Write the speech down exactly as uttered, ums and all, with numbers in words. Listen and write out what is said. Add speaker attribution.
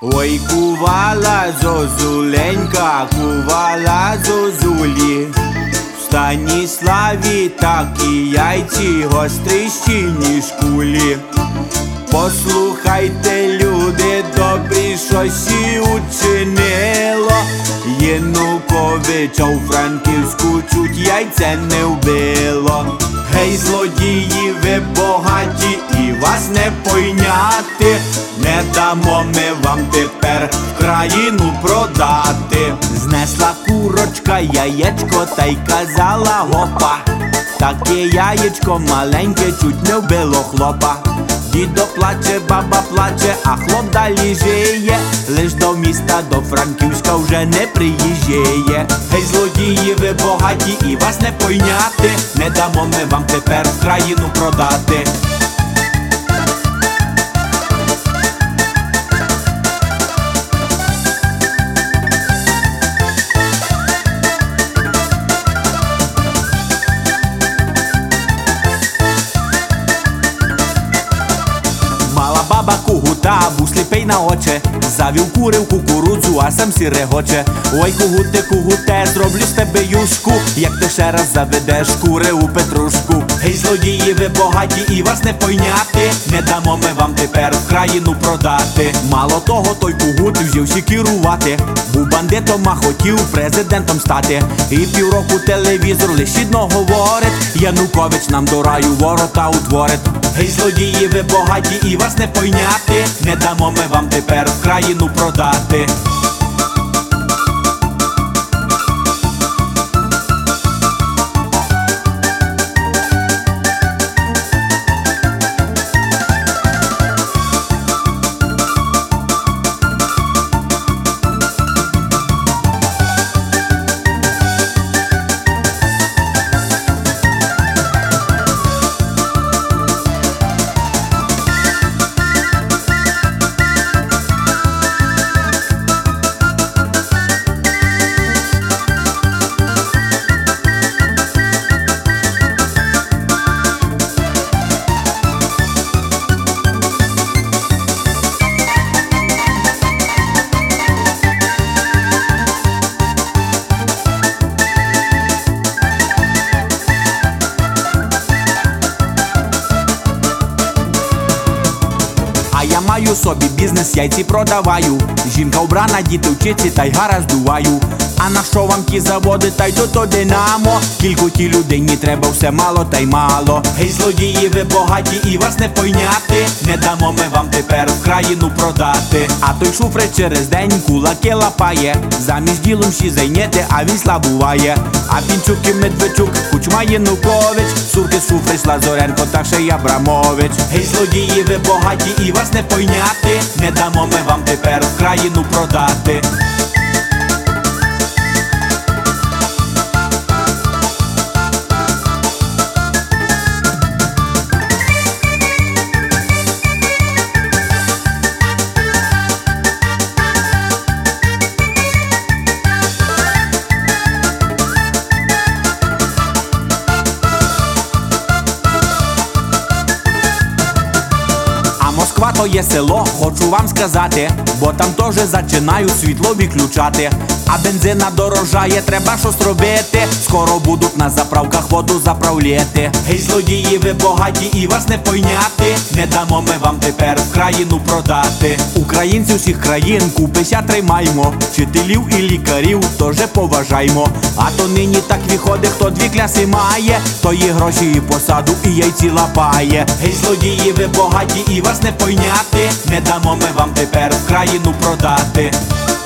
Speaker 1: Ой, кувала зозуленька, кувала зозулі, в Станіславі такі яйці гостріші, ніж кулі. Послухайте, люди добрі, щось і учинило Януковича у Франківську чуть яйце не вбило. Гей, злодії, ви богаті і вас не пойняти, не дамо ми вам тепер країну продати. Знесла курочка яєчко та й казала гопа, таке яєчко маленьке чуть не вбило хлопа. Дідо плаче, баба плаче, а хлоп далі жиє, лиш до міста, до Франківська вже не приїжджає. Гей, злодії, ви богаті і вас не пойняти, не дамо ми вам тепер країну продати. Баба кугута, був сліпий на оче, завів курив кукурудзу, а сам сі регоче. Ой, кугуте, кугуте, зроблю з тебе юшку, як ти ще раз заведеш кури у петрушку. Гей, злодії, ви богаті і вас не пойняти, не дамо ми вам тепер країну продати. Мало того, той кугут взявся керувати, був бандитом, а хотів президентом стати. І півроку телевізор лиш одно говорить, Янукович нам до раю ворота утворить. Гей, злодії, ви богаті і вас не пойняти, не дамо ми вам тепер країну продати. А я маю собі бізнес, яйці продаваю, жінка вбрана, діти вчиться та й гаразд здуваю. А на що вам ті заводи, та й то то динамо? Кілько ті людині треба, все мало та й мало. Гей, злодії, ви богаті і вас не пойняти, не дамо ми вам тепер країну продати. А той шуфрич через день кулаки лапає, замість ділом ще зайняти, а він слабуває. А Пінчук і Медведчук, Кучма, Янукович, Сурки, Шуфрич, Лазоренко та ще й Абрамович. Гей, злодії, ви богаті і вас не пойняти, не дамо ми вам тепер країну продати. Москва то є село, хочу вам сказати, бо там теж зачинають світло виключати. А бензина дорожає, треба щось робити, скоро будуть на заправках воду заправляти. Гей, злодії, ви богаті і вас не пойняти, не дамо ми вам тепер країну продати. Українців всіх країн купися тримаймо, вчителів і лікарів теж поважаймо. А то нині так виходить, хто дві кляси має, то є гроші і посаду, і яйці лапає. Гей, злодії, ви богаті і вас не пойняти, не дамо ми вам тепер країну продати.